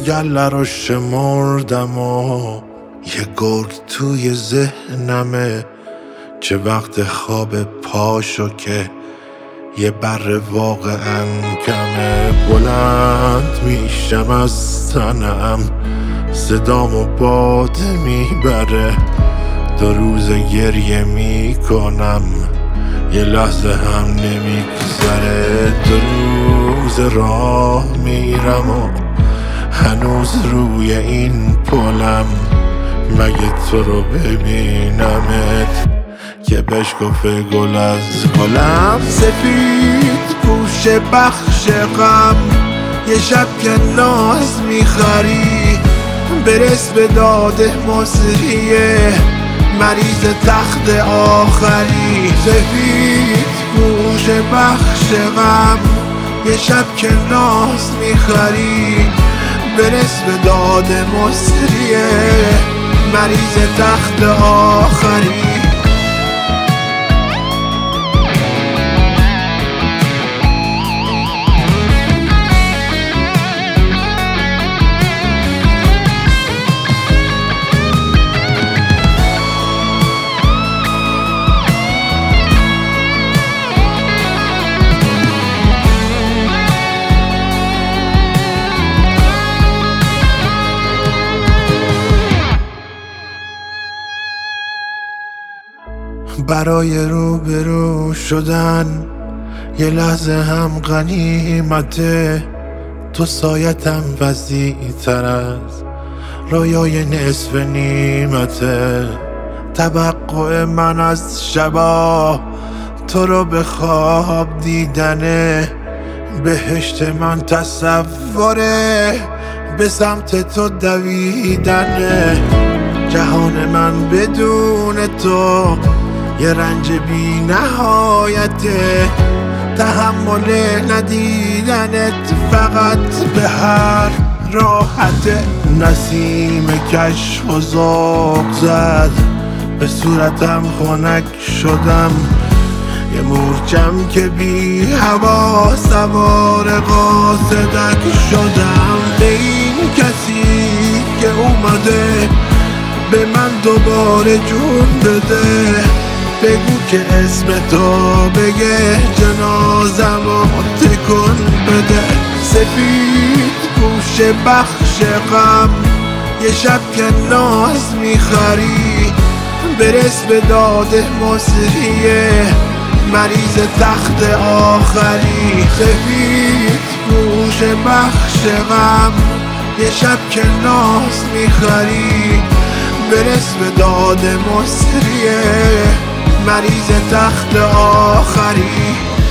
گله رو شمردم و یه گرگ توی ذهنمه. چه وقت خواب پاشو که یه بر واقعا کمه. بلند میشم از تنم، صدامو باد میبره. 2 روز گریه میکنم، یه لحظه هم نمیگذره. 2 روز راه میرم و هنوز روی این پلم. مگه تو رو ببینمت که بشکفه گل از گلم. سفید پوش بخش غم، یه شب که ناز میخری. برس به داده مصریه، مریض تخت آخری. سفید پوش بخش غم، یه شب که ناز میخری. برس به داده مصریه، مریض تخت آخری. برای روبرو شدن یه لحظه هم غنیمته. تو سایتم وسیع تر از رویای نصف نیمته. توقع من از شبا تو رو به خواب دیدنه. بهشت من تصوره، به سمت تو دویدنه. جهان من بدون تو یه رنج بی نهایته. تحمل ندیدنت فقط به هر راحته. نسیم کشف و ذوق زد، به صورتم خنک شدم. یه مورچم که بی هوا سوار قاصدک شدم. به این کسی که اومده به من دوباره جون بده، بگو که اسم تو بگه جنازمو تکون بده. سفید پوش بخش غم، یه شب که ناز میخری. برس به داده مصریه، مریض تخت آخری. سفید پوش بخش غم، یه شب که ناز میخری. برس به داده مصریه، مریض تخت آخری.